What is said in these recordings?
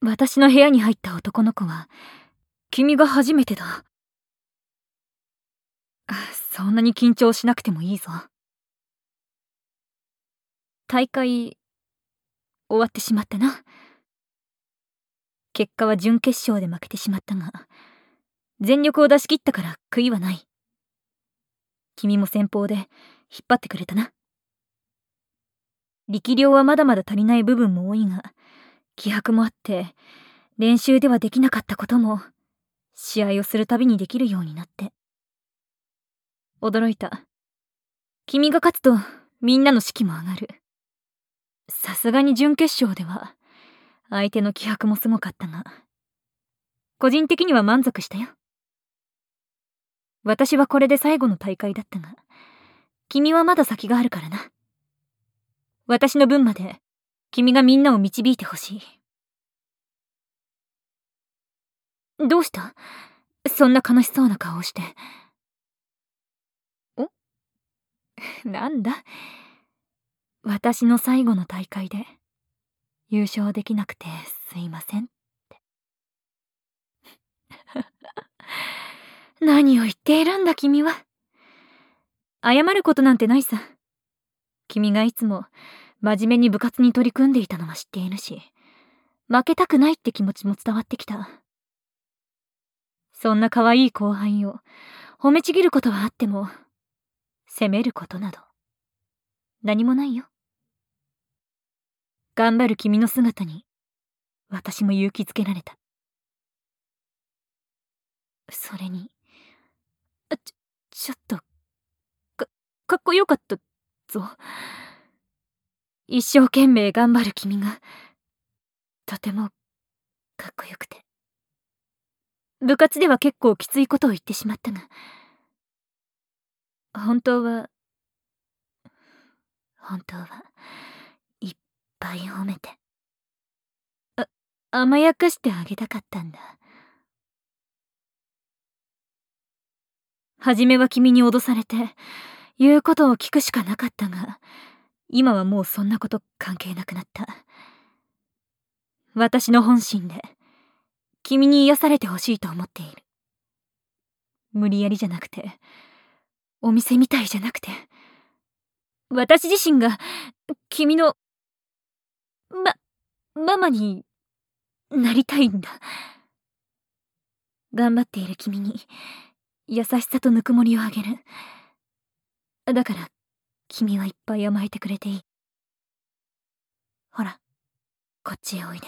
私の部屋に入った男の子は君が初めてだ。そんなに緊張しなくてもいいぞ。大会終わってしまったな。結果は準決勝で負けてしまったが、全力を出し切ったから悔いはない。君も先方で引っ張ってくれたな。力量はまだまだ足りない部分も多いが、気迫もあって練習ではできなかったことも試合をするたびにできるようになって。驚いた。君が勝つとみんなの士気も上がる。さすがに準決勝では相手の気迫もすごかったが、個人的には満足したよ。私はこれで最後の大会だったが、君はまだ先があるからな。私の分まで君がみんなを導いてほしい。どうした？そんな悲しそうな顔をして。なんだ？私の最後の大会で優勝できなくてすいませんって。何を言っているんだ君は。謝ることなんてないさ。君がいつも真面目に部活に取り組んでいたのは知っているし、負けたくないって気持ちも伝わってきた。そんな可愛い後輩を褒めちぎることはあっても、責めることなど何もないよ。頑張る君の姿に私も勇気づけられた。それにちょっとかっこよかったぞ。一生懸命頑張る君がとてもかっこよくて。部活では結構きついことを言ってしまったが、本当はいっぱい褒めて甘やかしてあげたかったんだ。初めは君に脅されて言うことを聞くしかなかったが、今はもうそんなこと関係なくなった。私の本心で君に癒されてほしいと思っている。無理やりじゃなくて、お店みたいじゃなくて、私自身が君のママになりたいんだ。頑張っている君に優しさとぬくもりをあげる。だから君はいっぱい甘えてくれていい。ほら、こっちへおいで。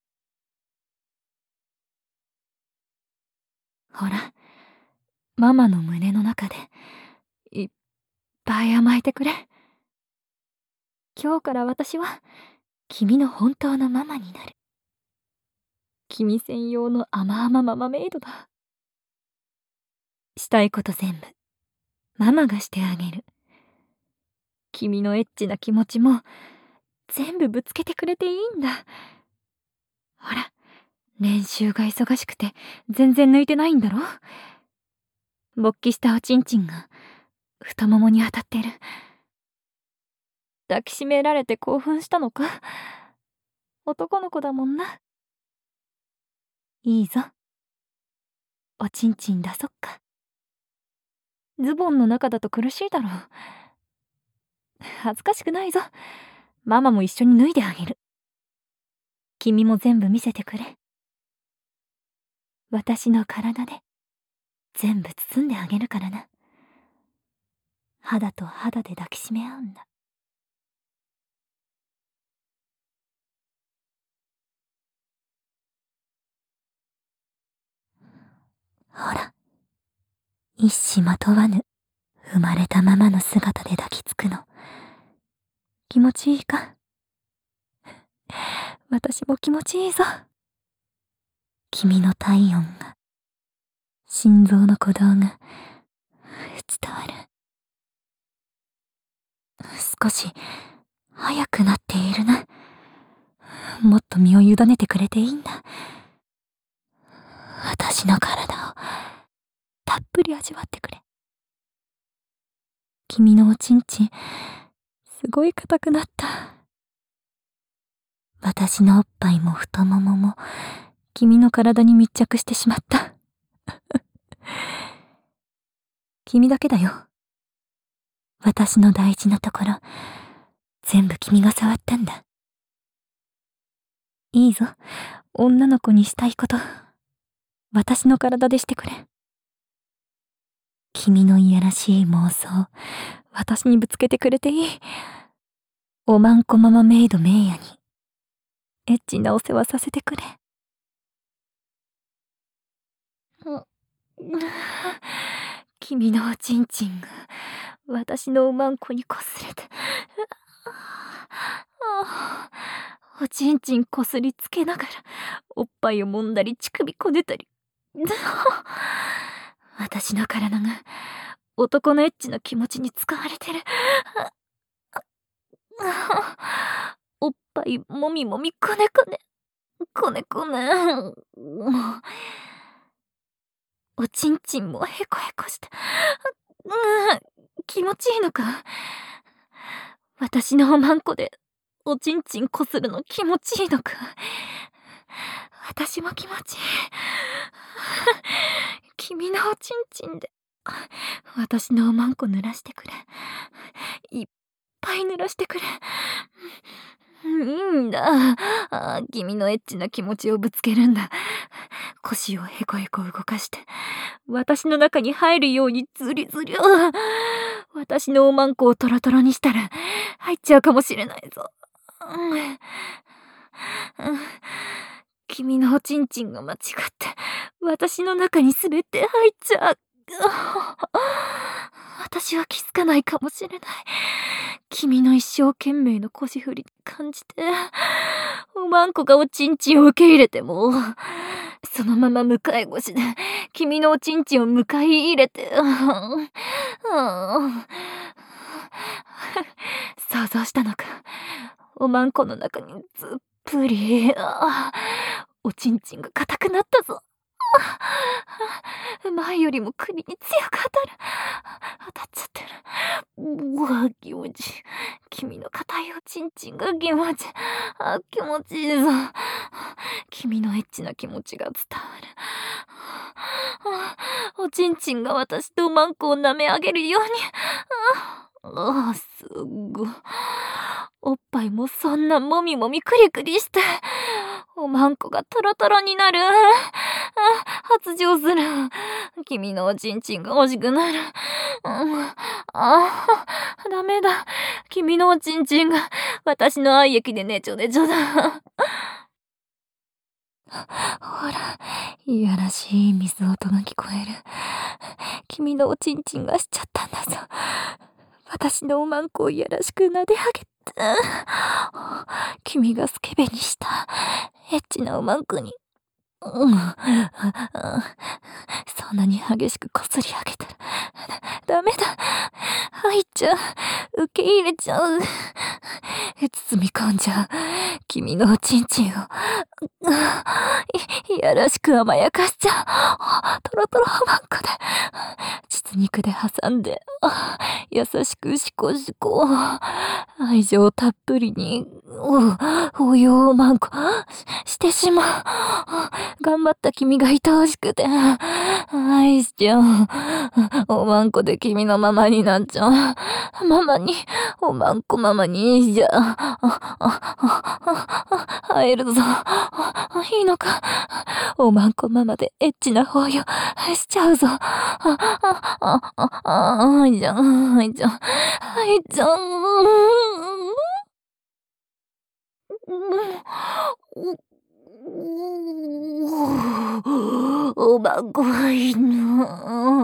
ほら、ママの胸の中でいっぱい甘えてくれ。今日から私は君の本当のママになる。君専用の甘々ママメイドだ。したいこと全部ママがしてあげる。君のエッチな気持ちも全部ぶつけてくれていいんだ。ほら、練習が忙しくて全然抜いてないんだろ。勃起したおちんちんが太ももに当たってる。抱きしめられて興奮したのか。男の子だもんな。いいぞ、おちんちん出そっか。ズボンの中だと苦しいだろう。恥ずかしくないぞ。ママも一緒に脱いであげる。君も全部見せてくれ。私の体で全部包んであげるからな。肌と肌で抱きしめ合うんだ。ほら、一糸まとわぬ生まれたままの姿で抱きつくの気持ちいいか。私も気持ちいいぞ。君の体温が心臓の鼓動が伝わる。少し早くなっているな。もっと身を委ねてくれていいんだ。私の体をたっぷり味わってくれ。君のおちんちんすごい硬くなった。 私のおっぱいも太ももも君の体に密着してしまった。君だけだよ。私の大事なところ、全部君が触ったんだ。いいぞ、女の子にしたいこと、私の体でしてくれ。君のいやらしい妄想、私にぶつけてくれていい。おまんこママメイドメイヤに、エッチなお世話させてくれ。君のおちんちんが私のおまんこにこすれて、おちんちんこすりつけながらおっぱいを揉んだり乳首こねたり、私の体が男のエッチな気持ちに使われてる。おっぱいもみもみこねこねこねこね、おちんちんもへこへこして、気持ちいいのか。私のおまんこでおちんちんこするの気持ちいいのか。私も気持ちいい。君のおちんちんで私のおまんこ濡らしてくれ。いっぱい濡らしてくれ。いいんだ。君のエッチな気持ちをぶつけるんだ。腰をへこへこ動かして私の中に入るようにズリズリ。私のおまんこをトロトロにしたら入っちゃうかもしれないぞ。君のおちんちんが間違って私の中に滑って入っちゃう。私は気づかないかもしれない。君の一生懸命の腰振り感じて、おまんこがおちんちんを受け入れても、そのまま向かい腰で君のおちんちんを迎え入れて、想像したのか。おまんこの中にずっぷり、おちんちんが硬くなったぞ。前よりも首に強く当たっちゃってる。うわ、気持ちいい。君の硬いおちんちんが気持ちいい。気持ちいいぞ。君のエッチな気持ちが伝わる。おちんちんが私とおまんこを舐め上げるように。すごい。おっぱいもそんなもみもみくりくりして、おまんこがトロトロになる。発情する。君のおちんちんが欲しくなる。ダメだ。君のおちんちんが私の愛液でねちょねちょだ。ほら、いやらしい水音が聞こえる。君のおちんちんがしちゃったんだぞ。私のおまんこをいやらしく撫で上げて、君がスケベにしたエッチなおまんこに、そんなに激しくこすり上げたらダメだ。入っちゃう。受け入れちゃう。包み込んじゃう。君のおちんちんをいやらしく甘やかしちゃう。トロトロおまんこで膣肉で挟んで優しくシコシコ愛情たっぷりにおよおまんこしてしまう。頑張った君が愛おしくて愛しちゃう。おまんこで君のママになっちゃう。ママにおまんこママにしちゃう。会えるぞ。いいのか。おまんこママでエッチな抱擁しちゃうぞ。はいじゃん、はいじゃん、はいじゃん。おまんこがいいな。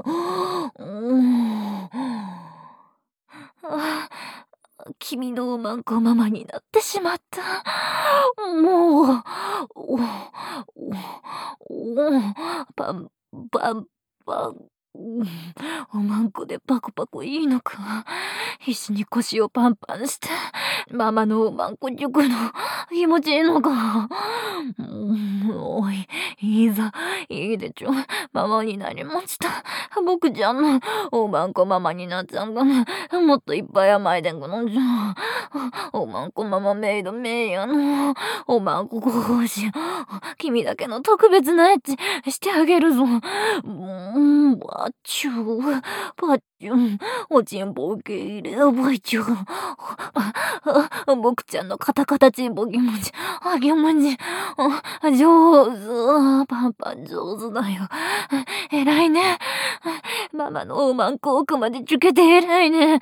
君のおまんこママになってしまった。もう、パン、パン、パン。 おまんこでパコパコいいのか。必死に腰をパンパンして、ママのおまんこ塾の気持ちいいのか。おい、いいぞ、いいでちょ。ママになりました。僕ちゃんのおまんこママになっちゃんがね、もっといっぱい甘いでんごのじゃ。おまんこママメイドメイヤのおまんこご奉仕。君だけの特別なエッチしてあげるぞ。バッチュー、バッチュー、おちんぽ受け入れ、バッチュー。僕ちゃんのカタカタちんぽ気持ち、気持ち、上手、パンパン上手だよ。偉いね。ママのおまんこ奥までつけて偉いね。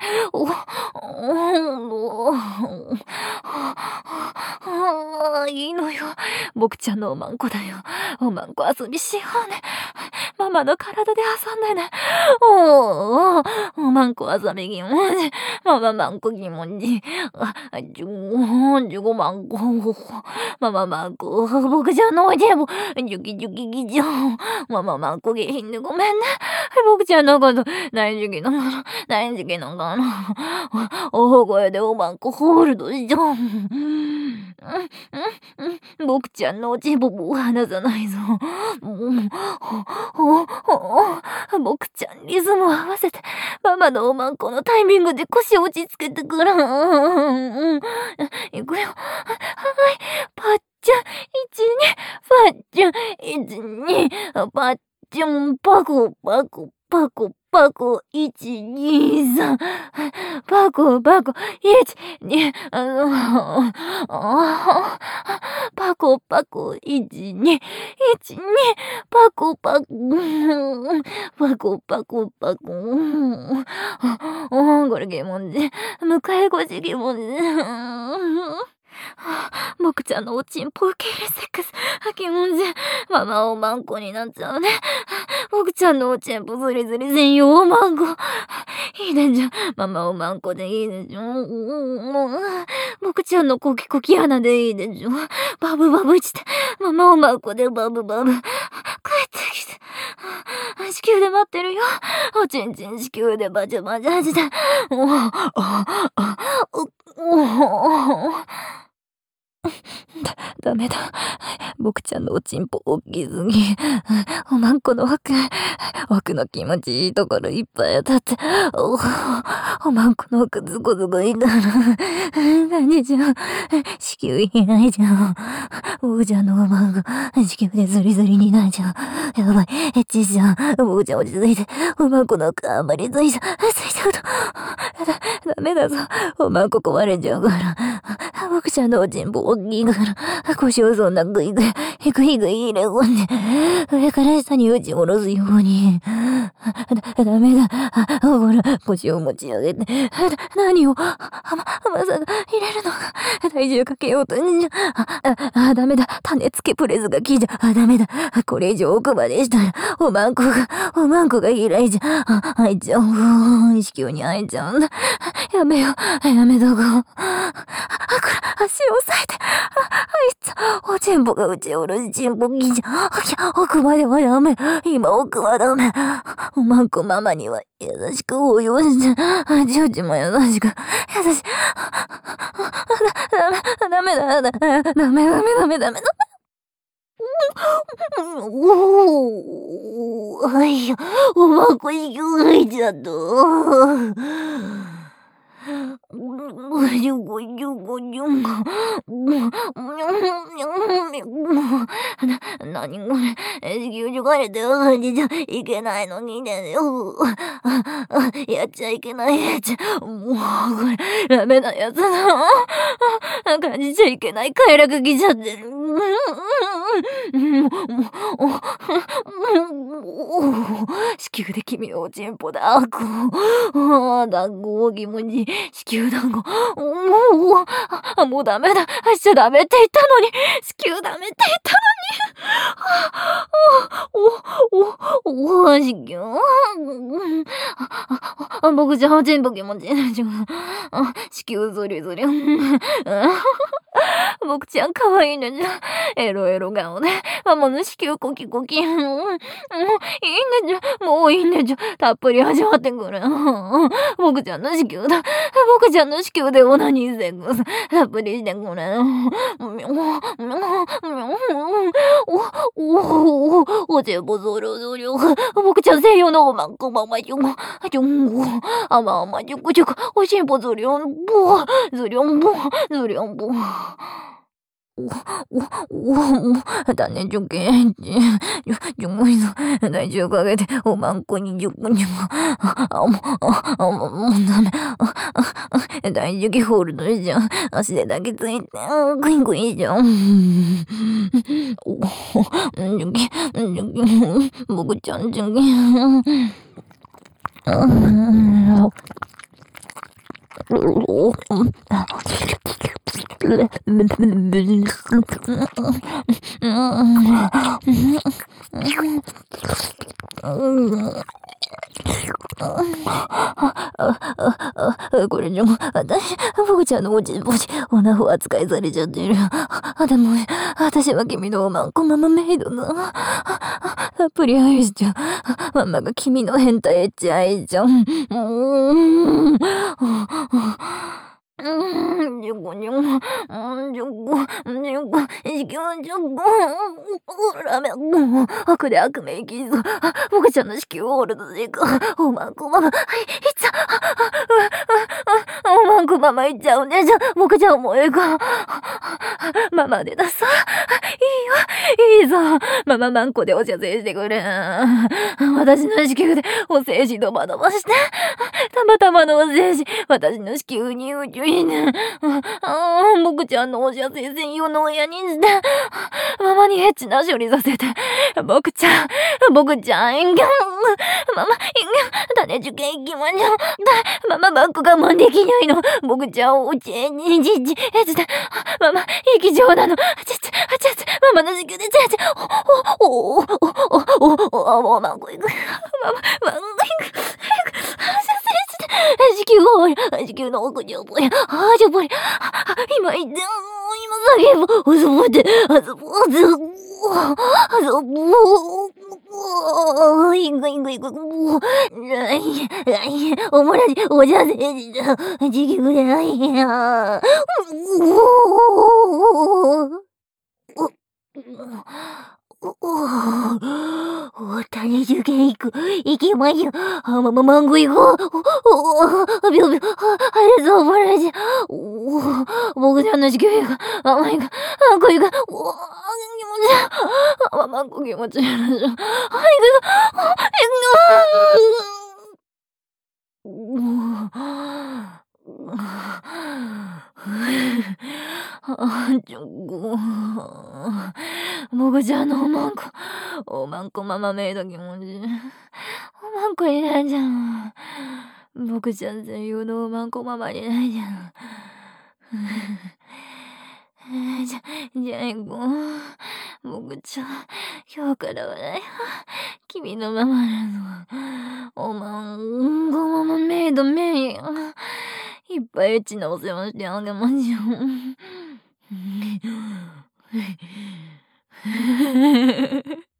いいのよ。僕ちゃんのおまんこだよ。おまんこ遊びしようね。ママの体で遊んでね。おまんこ遊び気持ち。ママまんこ気持ち。15万個。ママまんこ。僕ちゃんのおいでも。ジュキジュキギジョン。ママまんこ下品でごめんね。僕ちゃんのこと、何時期のかな。大声でおまんこホールドしちゃう。僕ちゃんのおちんぽも離さないぞ。僕ちゃんリズムを合わせて、ママのおまんこのタイミングで腰を落ち着けてくる。いくよ。はい。パッチャン、1、2、パッチャン、1、2、パッチャン、パコ、パコ、パコ、パコ、1、2、3、パコ、パコ、1、2、パコ、パコ、1、2、1、2、パコ、パコ、パコ、パコ、パコ、これゲモンで、迎え腰ゲモンで、僕ちゃんのおちんぽ受け入れセックス、気持ちいい。ママおまんこになっちゃうね。僕ちゃんのおちんぽずりずり専用おまんこ。いいでしょ。ママおまんこでいいでしょ。僕ちゃんのコキコキ穴でいいでしょ。バブバブして、ママおまんこでバブバブ。帰ってきて。子宮で待ってるよ。おちんちん子宮でバチャバチャして。ダメだ。僕ちゃんのおちんぽ大きすぎ。おまんこの奥の気持ちいいところいっぱい当たって、おまんこの奥ズコズコいいから。何じゃん。子宮いないじゃん。僕ちゃんのおまんこ、子宮でズリズリになっちゃう。やばい、エッチじゃん。僕ちゃん落ち着いて、おまんこの奥あんまりついちゃうと。ダメだぞ。おまんこ壊れちゃうから。僕ちゃんのおちんぽ大きいから、腰をそんなグイグイ入れ込んで、上から下に打ち下ろすように。ダメだ。ほら、腰を持ち上げて。何を、まさか入れるのか。体重かけようとんじゃ。ダメだ。種付けプレスが効いちゃ。ダメだ。これ以上奥までしたら、おまんこが開いちゃう。開いちゃう。子宮に開いちゃうんだ。やめよ。やめとこう。足を押さえて。おちんぽが打ち下ろしちんぽぎじゃ。奥まではダメ。今奥はダメ。おまんこママには優しく応用して。ちおちも優しく。優しい。ダメ。おまんこ息が入っちゃった。何これ、子宮除かれてる感じじゃいけないのにね。やっちゃいけないやつ。もう、これ、ダメなやつだ。感じちゃいけない快楽来ちゃってる。子宮で君のおちんぽだ。だんご気持ちいい。子宮団子。もうダメだ。しちゃダメって言ったのに。子宮ダメって言ったのに。子宮。僕じゃおちんぽ気持ちいい。子宮ずりずり。 僕ちゃん可愛いねじゃ。エロエロ顔で、ママの子宮コキコキ。いいねじゃ。もういいねじゃ。たっぷり味わってくれ。僕ちゃんの子宮だ。僕ちゃんの子宮でオナニーセックス。たっぷりしてくれ。おちぼぞろぞろ。僕ちゃん西洋のまんこままじょん。じょんご。あまあまじゅくじゅく。おしんぽずりょんぼ。ずりょんぼ。ずりょんぼ。種受験じゅんごいぞ。大丈夫かげて、おまんこにじゅくじゅく。もうダメ。大丈夫ホールドじゃん。足でだけついて、グイグイじゃん。僕ちゃんじゅんこれじゃもう、僕ちゃんのおちぼち、おなほ扱いされちゃってる。でも、私は君のおまんこママメイドだ。たっぷり愛しちゃう。ママが君の変態エッチ愛しちゃう。じゅこじゅこ、じゅこ、じゅこ、じゅこ、ラメ、悪で悪めいきぞ。僕ちゃんの子宮を折るとしか。おまんこママ、いっちゃおまんこママいっちゃうねじゃ。僕ちゃんもええか。ママでださ。いいぞ。マママンコでお茶制してくれ。私の子宮でお精子ドバドバして。たまたまのお精子、私の子宮に宇宙にね。僕ちゃんのお茶制専用の親にして。ママにエッチな処理させて。僕ちゃん、インギャン。ママ、インギャン、種受験行きましょう。ママバック我慢できないの。僕ちゃんおちえにじじ、えつで。ママ、液状なの。ママの子宮でおまんこいく。ママんこいく。子宮の奥に覚え。じゃぼり。今言って、今叫ぶ。遊ぼうて、遊ぼう。いく。おもらじ、おじゃせじだ。子宮でないや。種受験行きましょう。マンゴ行こう。びょ。あれぞ、おもらじ。僕ちゃんの子宮が、甘いが、こいが、気持ちいい。マンゴ気持ちいい。僕ちゃんのおまんこママメイド気持ちいい。おまんこいないじゃん。僕ちゃん専用のおまんこママいないじゃん。じゃあ行こう。僕ちゃん、今日からはね、君のママなの。おまんこママメイドメイン。いっぱいエッチなお世話してあげましょう。